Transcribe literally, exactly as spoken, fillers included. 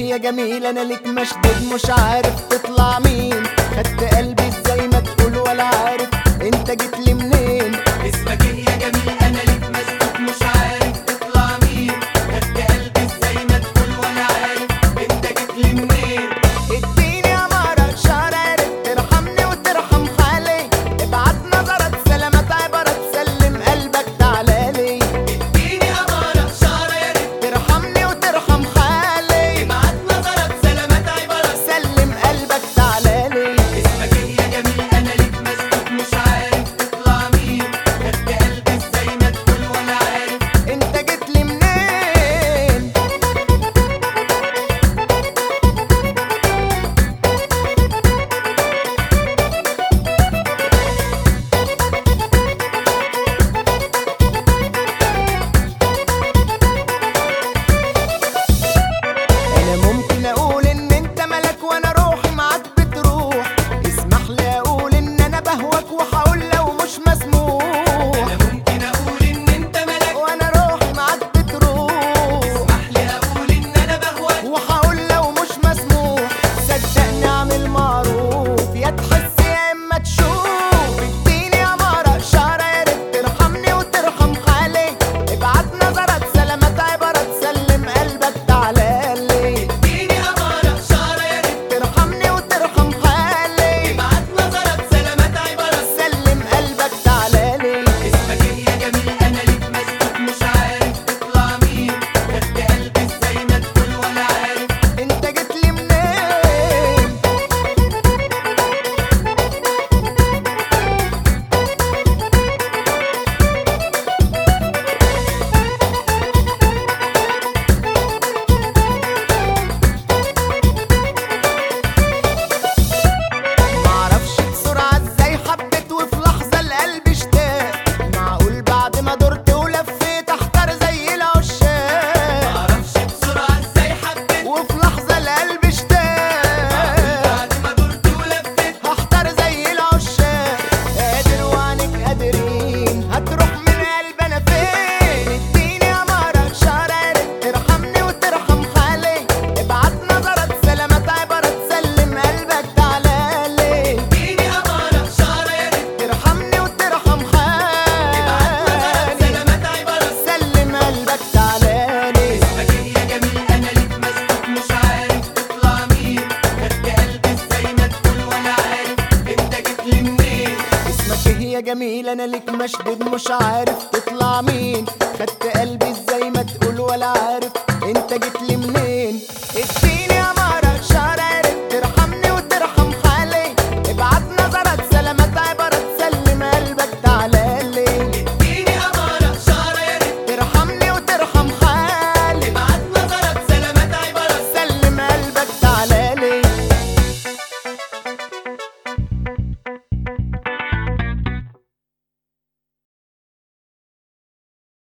يا جميل انا ليك مشدود مش عارف تطلع مين. خدت قلبي ازاي ما تقول ولا عارف انت جيت لي منين. اسمك ايه يا جميل انا ليك مشدود مش عارف تطلع مين. خدت قلبي ازاي ما تقول ولا عارف انت جيت لي منين. اديني امارة اشارة ترحمني وترحم حالي. ابعت نظرة سلامات عبارة تسلم قلبك تعالالي. اديني امارة اشارة يا ريت ترحمني وترحم حالي. ابعت نظرة سلامات عبارة سلم قلبك تعالالي. اسمك ايه يا جميل انا ليك مشدود مش عارف تطلع مين. خدت قلبي ازاي ما تقول ولا عارف انت جيت لي منين. انا ممكن اقول ان انت ملك وانا روحي معاك بتروح. اسمح لي اقول ان انا بهواك وهقول لو مش مسموح. انا ممكن اقول ان انت ملك وانا روحي معاك بتروح. اسمح لي اقول ان انا بهواك وهقول لو مش مسموح. صدقني اعمل معروف يا تحس يا اما تشوف. اديني امارة اشارة يا ريت ترحمني وترحم حالي. ابعت نظرة سلامات عبارة تسلم قلبك تعالالي. اديني امارة اشارة يا ريت ترحمني وترحم حالي. ابعت نظرة سلامات عبارة سلم قلبك تعالالي. اسمك ايه يا جميل انا ليك مشدود مش عارف تطلع مين. خدت قلبي ازاي ما تقول ولا عارف انت جيت لي منين. معرفش بسرعة ازاي حبيت وفي لحظة القلب اشتاق. معقول بعد ما دورت ولفيت احتار زي العشاق. معرفش بسرعة ازاي حبيت وفي لحظة القلب اشتاق. بعد ما دورت ولفيت هحتار زي العشاق. قادر وعنك قادرين هتروح من قلب انا فين. اديني امارة اشارة يا ريت ترحمني وترحم حالي. ابعت نظرة سلامات عبارة تسلم قلبك تعالالي. اديني امارة اشارة يا ريت ترحمني وترحم ابعت نظرة حالي. سلامات عبارة سلم قلبك تعالالي. اسمك ايه يا جميل انا ليك مشدود مش عارف تطلع مين. خدت قلبي ازاي ما تقول ولا عارف انت جيت لي منين. اسمك ايه يا جميل انا ليك مشدود مش عارف تطلع مين. خدت قلبي ازاي ما تقول ولا عارف انت جيت لي منين.